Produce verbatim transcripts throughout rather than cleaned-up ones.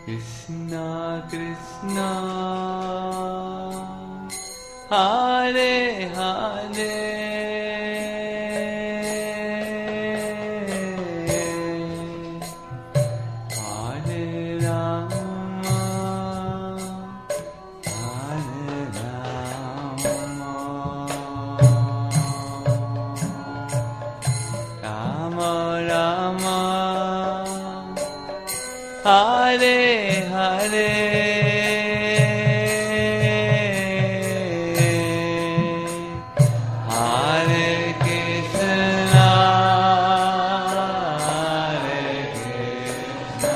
Krishna Krishna Hare Hare Hare Rama Hare Rama Rama Rama Hare Hare Hare Krishna Hare Krishna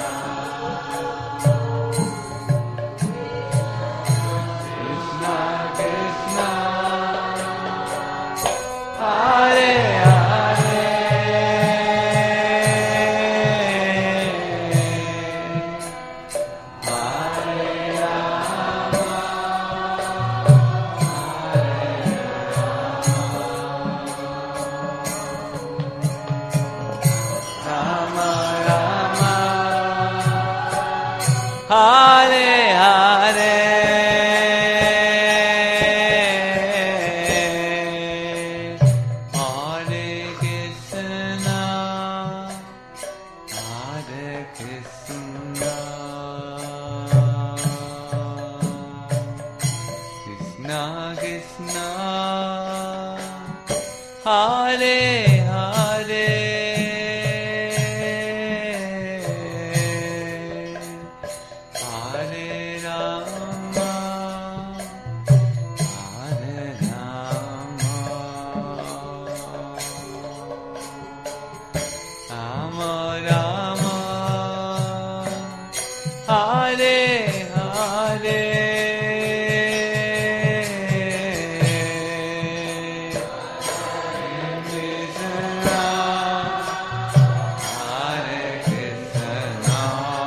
Krishna Krishna Hare Hare Hare Hare Hare Krishna Hare Krishna Krishna Krishna Hare Hare Hare Rama Hare Rama Rama Rama Hare Hare Krishna Hare Krishna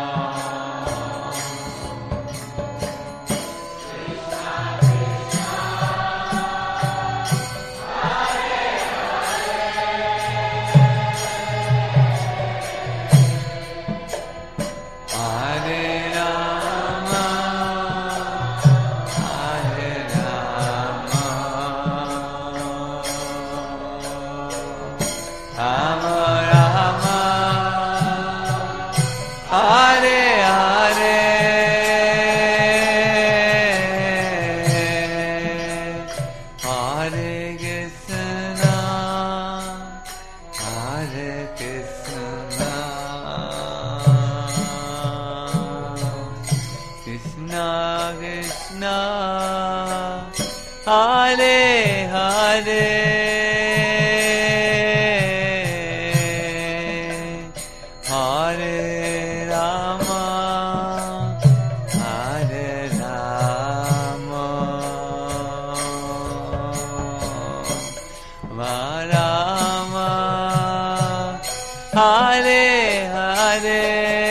Hare Rama Hare Rama Rama Rama Hare Hare Hare Krishna Hare Krishna Krishna Krishna Hare Hare Hare Rama Hare Rama Rama Hare Hare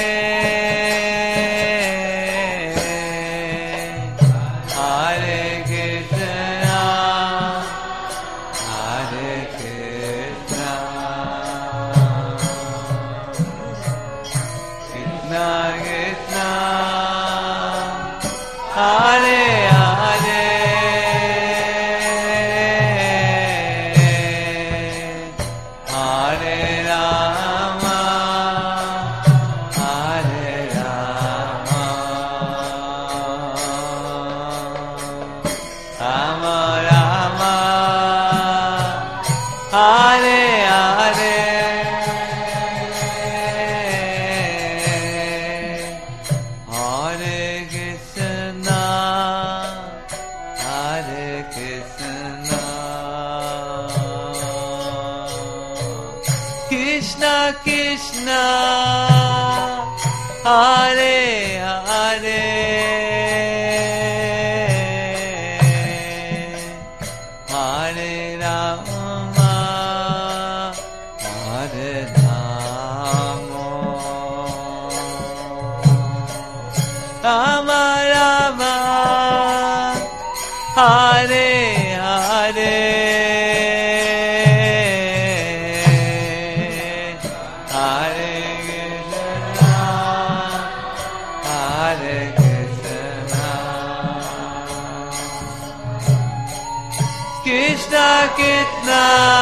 Hare Krishna Hare Krishna Krishna Krishna Hare Hare Hare Rama Hare Rama Rama Rama Hare Hare Hare Krishna Hare Krishna Krishna Krishna Hare Hare Hare Rama Hare Rama Rama Rama Hare Hare Hare Krishna Krishna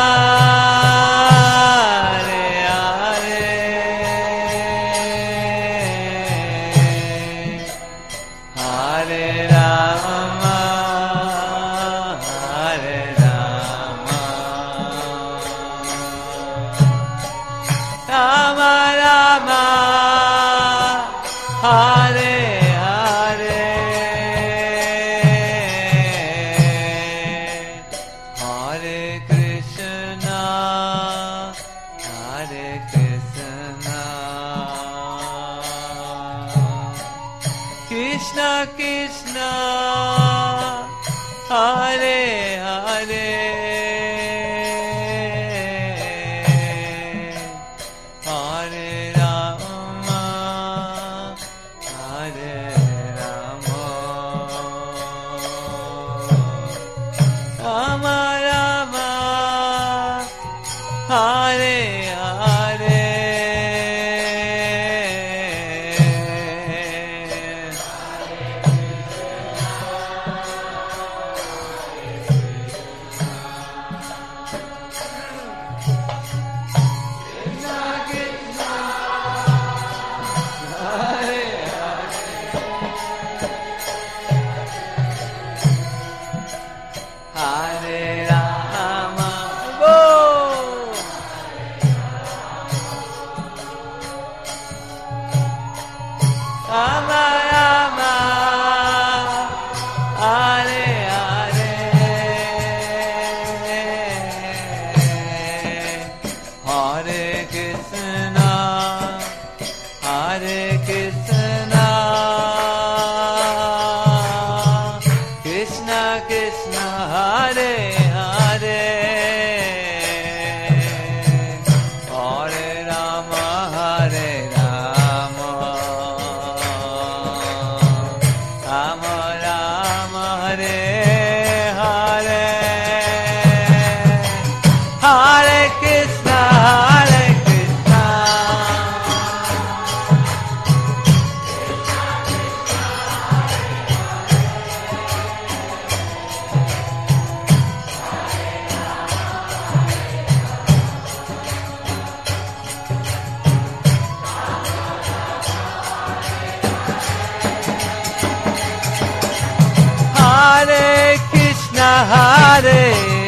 Hare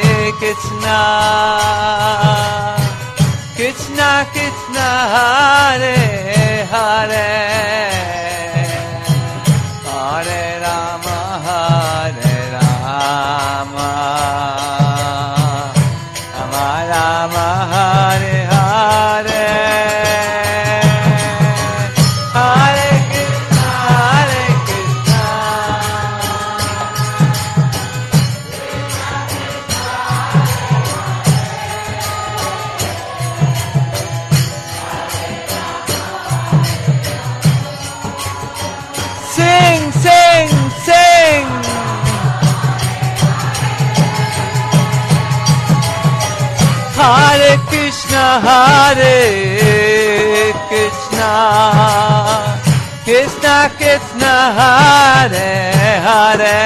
Krishna, Krishna Krishna, Hare Hare, Hare Rama, Hare Rama, Rama Rama, Hare Hare. Hare Krishna, Hare Krishna, Krishna Krishna, Hare Hare,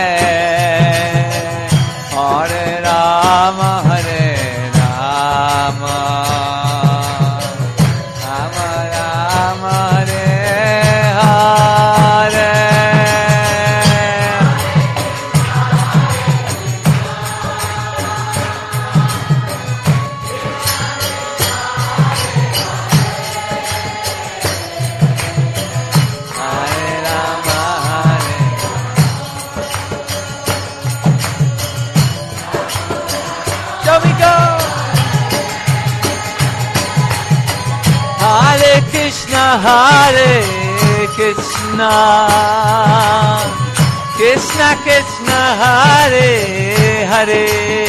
Hare Rama, Hare Rama, Rama Rama, Hare Hare. Hare Krishna, Hare Krishna, Krishna Krishna, Hare Hare,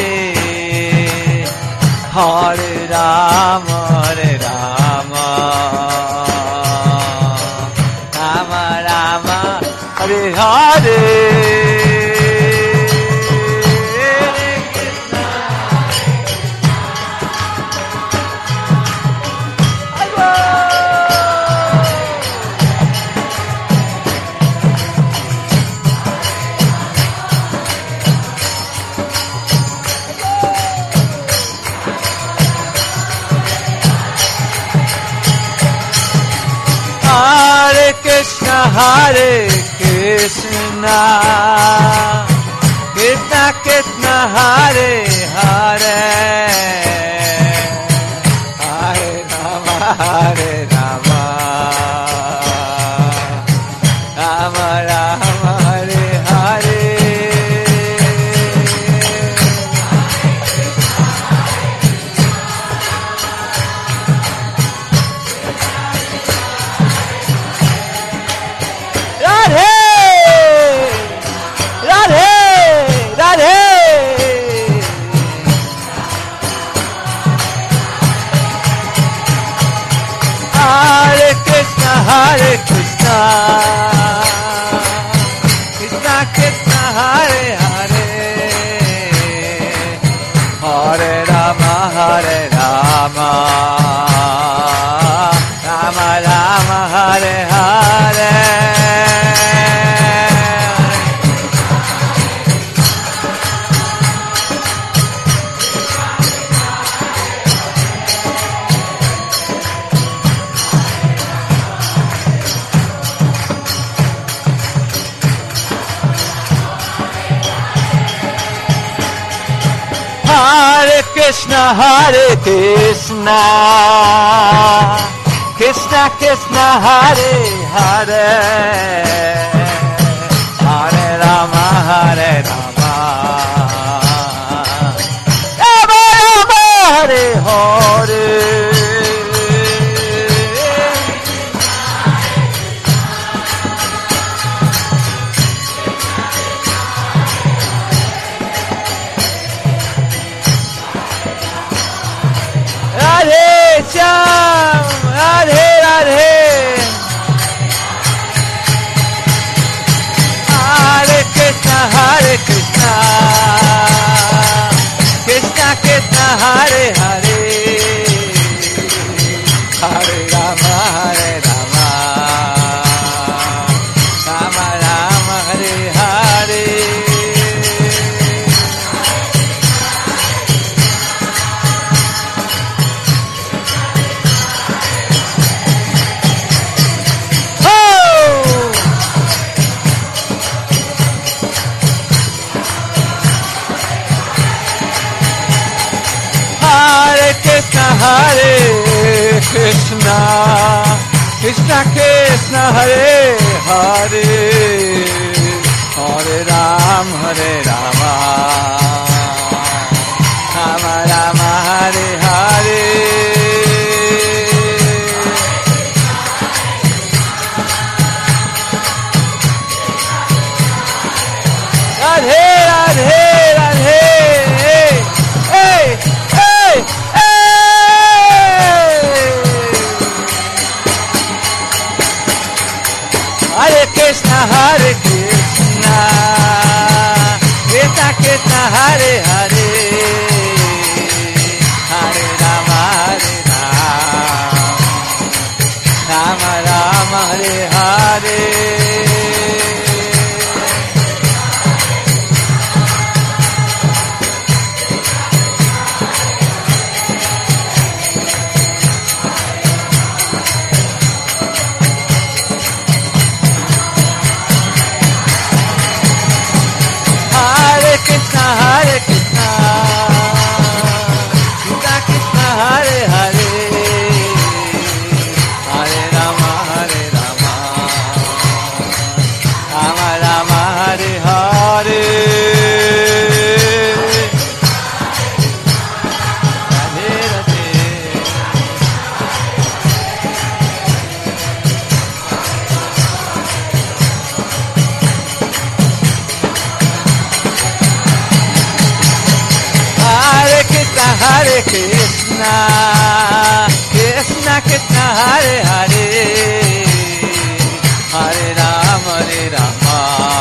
Hare Rama, Hare Rama, Rama Rama, Hare Hare. Krishna, Hare Krishna, Krishna Krishna, Hare Hare, Hare Rama, Hare Rama, Rama Rama, Hare Hare. Hare Krishna, Krishna Krishna, Hare Hare, Hare Rama, Hare Rama, Rama Rama, Hare Hare. Hare Krishna, Hare Krishna, Krishna Krishna, Hare Hare, Hare Rama, Hare Rama, Rama Rama, Hare Hare. Radhe Shyam, Radhe Radhe, Hare Krishna, Hare Krishna, Krishna Krishna, Hare Hare, Hare Rama, Hare Rama, Rama Rama, Hare Hare. Hare Krishna, Krishna Krishna, Hare Hare, Hare Ram, Hare Rama, Rama Rama, Hare Hare. Radhe Radhe Radhe, hey, hey, Hare Krishna, Hare Krishna, Krishna Krishna, Hare Hare, Hare Rama, Hare Rama, Rama Rama, Hare Hare. Hare Krishna, Hare Krishna, Krishna Krishna, Hare Hare, Hare Rama, Hare Rama, Rama Rama, Hare Hare. Radhe Radhe. Hare Krishna, Hare Krishna, Krishna Krishna, Hare Hare, Hare Rama, Hare Rama,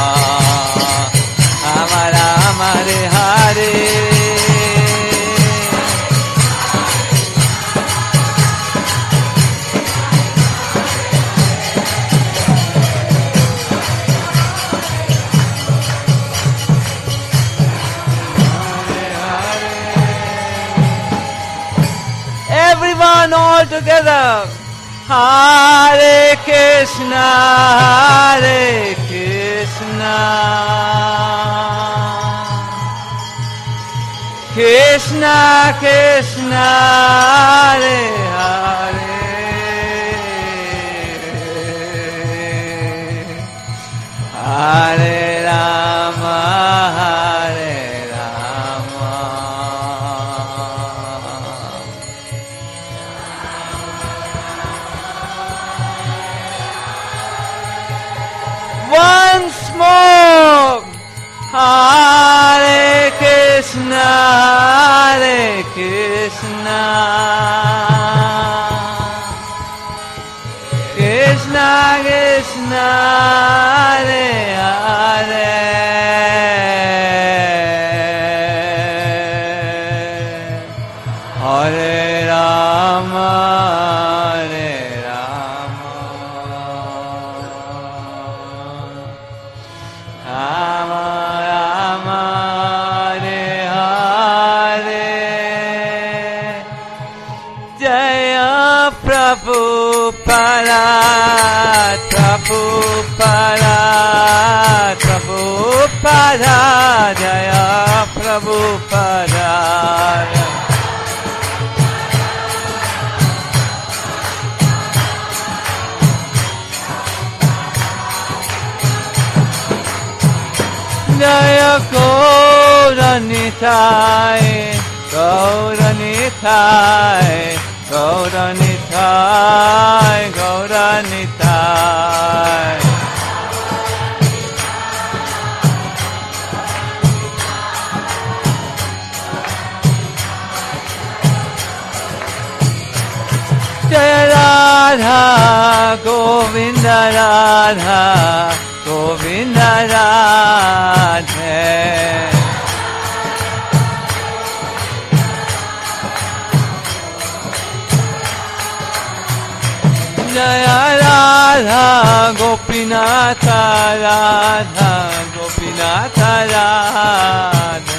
Rama Rama, Hare Hare. Everyone all together. Hare Krishna, Hare Krishna, Krishna Krishna, Hare Hare, Hare Rama, Hare Rama, once more. Hare Krishna, Hare Krishna, Krishna Krishna, Hare Hare, Hare Rama, Hare Rama, Rama Rama, Hare Hare, Jaya Prabhupada, Prabhupada, Prabhupada, Jaya Prabhupada. Jaya Gauranitai, Gauranitai, Gauranitai, Gauranitai. Jaya Radha, Govinda Radha, Govinda Radhe. Jaya Radha, Gopinatha Radha, Gopinatha Radha.